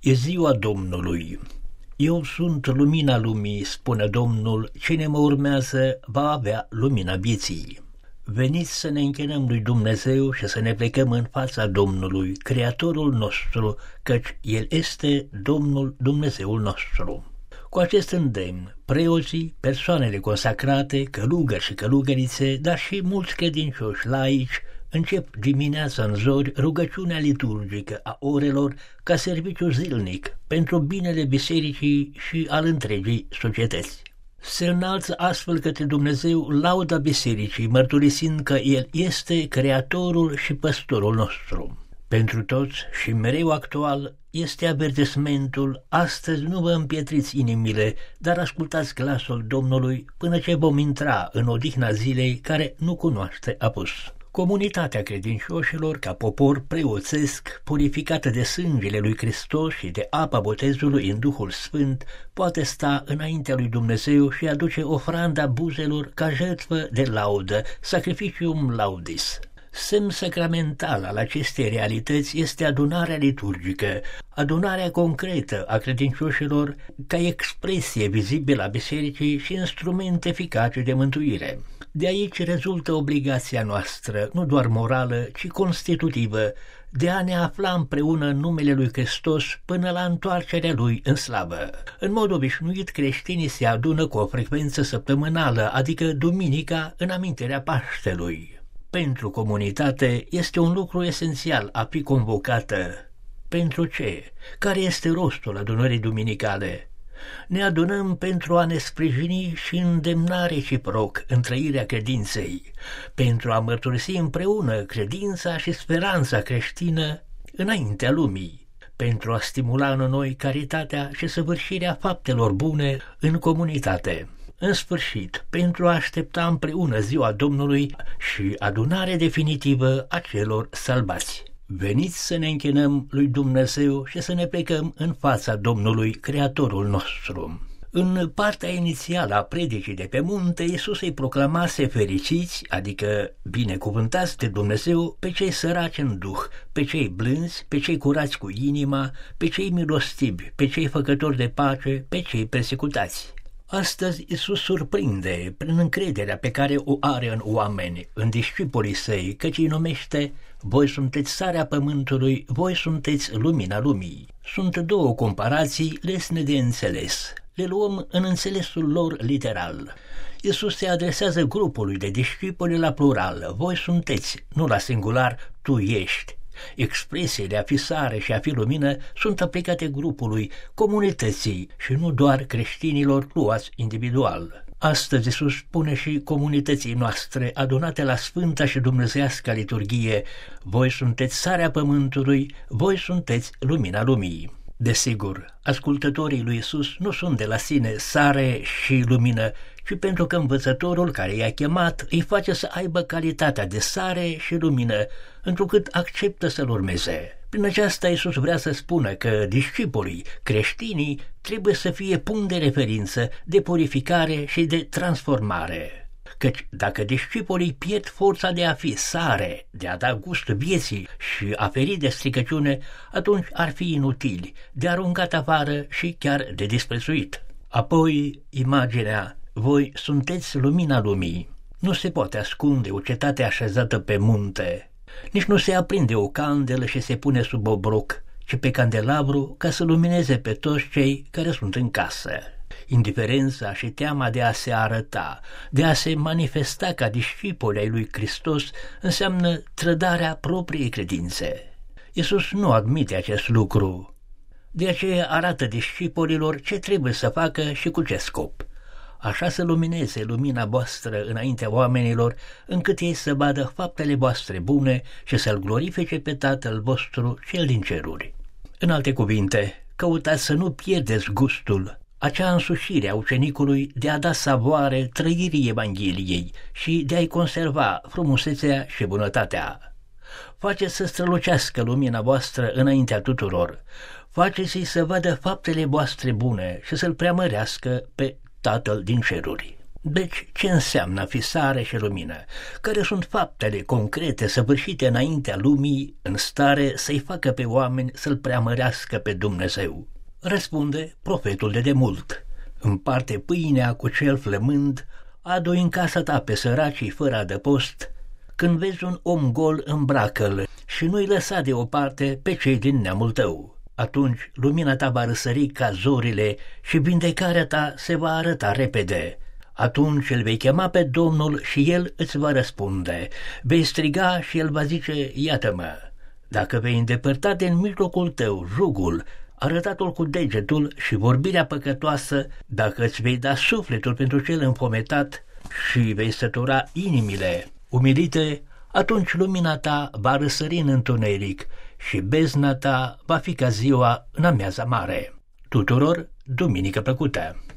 E ziua Domnului. Eu sunt lumina lumii, spune Domnul, cine mă urmează va avea lumina vieții. Veniți să ne închinăm lui Dumnezeu și să ne plecăm în fața Domnului, Creatorul nostru, căci El este Domnul Dumnezeul nostru. Cu acest îndemn, preoții, persoanele consacrate, călugări și călugărițe, dar și mulți credincioși laici, încep dimineața în zori rugăciunea liturgică a orelor ca serviciu zilnic pentru binele bisericii și al întregii societăți. Se înalță astfel către Dumnezeu lauda bisericii, mărturisind că El este Creatorul și Păstorul nostru. Pentru toți și mereu actual este avertismentul: astăzi nu vă împietriți inimile, dar ascultați glasul Domnului până ce vom intra în odihna zilei care nu cunoaște apus. Comunitatea credincioșilor, ca popor preoțesc, purificată de sângele lui Hristos și de apa botezului în Duhul Sfânt, poate sta înaintea lui Dumnezeu și aduce ofranda buzelor ca jertfă de laudă, sacrificium laudis. Semn sacramental al acestei realități este adunarea liturgică, adunarea concretă a credincioșilor ca expresie vizibilă a bisericii și instrument eficace de mântuire. De aici rezultă obligația noastră, nu doar morală, ci constitutivă, de a ne afla împreună în numele lui Hristos până la întoarcerea Lui în slavă. În mod obișnuit, creștinii se adună cu o frecvență săptămânală, adică duminica, în amintirea Paștelui. Pentru comunitate este un lucru esențial a fi convocată. Pentru ce? Care este rostul adunării duminicale? Ne adunăm pentru a ne sprijini și îndemna reciproc în trăirea credinței, pentru a mărturisi împreună credința și speranța creștină înaintea lumii, pentru a stimula în noi caritatea și săvârșirea faptelor bune în comunitate. În sfârșit, pentru a aștepta împreună ziua Domnului și adunarea definitivă a celor salvați. Veniți să ne închinăm lui Dumnezeu și să ne plecăm în fața Domnului, Creatorul nostru. În partea inițială a predicii de pe munte, Iisus îi proclamase fericiți, adică binecuvântați de Dumnezeu, pe cei săraci în duh, pe cei blânzi, pe cei curați cu inima, pe cei milostivi, pe cei făcători de pace, pe cei persecutați. Astăzi Iisus surprinde prin încrederea pe care o are în oameni, în discipolii săi, căci îi numește: voi sunteți sarea pământului, voi sunteți lumina lumii. Sunt două comparații lesne de înțeles. Le luăm în înțelesul lor literal. Iisus se adresează grupului de discipoli la plural: voi sunteți, nu la singular, tu ești. Expresiile a fi sare și a fi lumină sunt aplicate grupului, comunității și nu doar creștinilor luați individual. Astăzi Iisus spune și comunității noastre adunate la sfânta și dumnezeiasca liturghie: voi sunteți sarea pământului, voi sunteți lumina lumii. Desigur, ascultătorii lui Iisus nu sunt de la sine sare și lumină, ci pentru că învățătorul care i-a chemat îi face să aibă calitatea de sare și lumină, întrucât acceptă să-l urmeze. Prin aceasta Iisus vrea să spună că discipolii, creștinii, trebuie să fie punct de referință, de purificare și de transformare. Căci dacă discipolii pierd forța de a fi sare, de a da gust vieții și a feri de stricăciune, atunci ar fi inutili, de aruncat afară și chiar de disprețuit. Apoi, imaginea: voi sunteți lumina lumii. Nu se poate ascunde o cetate așezată pe munte. Nici nu se aprinde o candelă și se pune sub obroc, ci pe candelabru, ca să lumineze pe toți cei care sunt în casă. Indiferența și teama de a se arăta, de a se manifesta ca discipoli ai lui Hristos, înseamnă trădarea propriei credințe. Iisus nu admite acest lucru. De aceea arată discipolilor ce trebuie să facă și cu ce scop. Așa să lumineze lumina voastră înaintea oamenilor, încât ei să vadă faptele voastre bune și să-L glorifice pe Tatăl vostru cel din ceruri. În alte cuvinte, căutați să nu pierdeți gustul, acea însușire a ucenicului de a da savoare trăirii Evangheliei și de a-i conserva frumusețea și bunătatea. Faceți să strălucească lumina voastră înaintea tuturor, faceți-i să vadă faptele voastre bune și să-L preamărească pe Tatăl din ceruri. Deci, ce înseamnă a fi sare și lumină? Care sunt faptele concrete săvârșite înaintea lumii în stare să-i facă pe oameni să-L preamărească pe Dumnezeu? Răspunde profetul de demult: împarte pâinea cu cel flămând, adu în casa ta pe săracii fără adăpost, când vezi un om gol, îmbracă-l și nu-i lăsa deoparte pe cei din neamul tău. Atunci lumina ta va răsări ca zorile și vindecarea ta se va arăta repede. Atunci îl vei chema pe Domnul și el îți va răspunde. Vei striga și el va zice: iată-mă. Dacă vei îndepărta din mijlocul tău jugul, arătatul cu degetul și vorbirea păcătoasă, dacă îți vei da sufletul pentru cel înfometat și vei sătura inimile umilite, atunci lumina ta va răsări în întuneric și bezna ta va fi ca ziua în amiaza mare. Tuturor, duminică plăcută!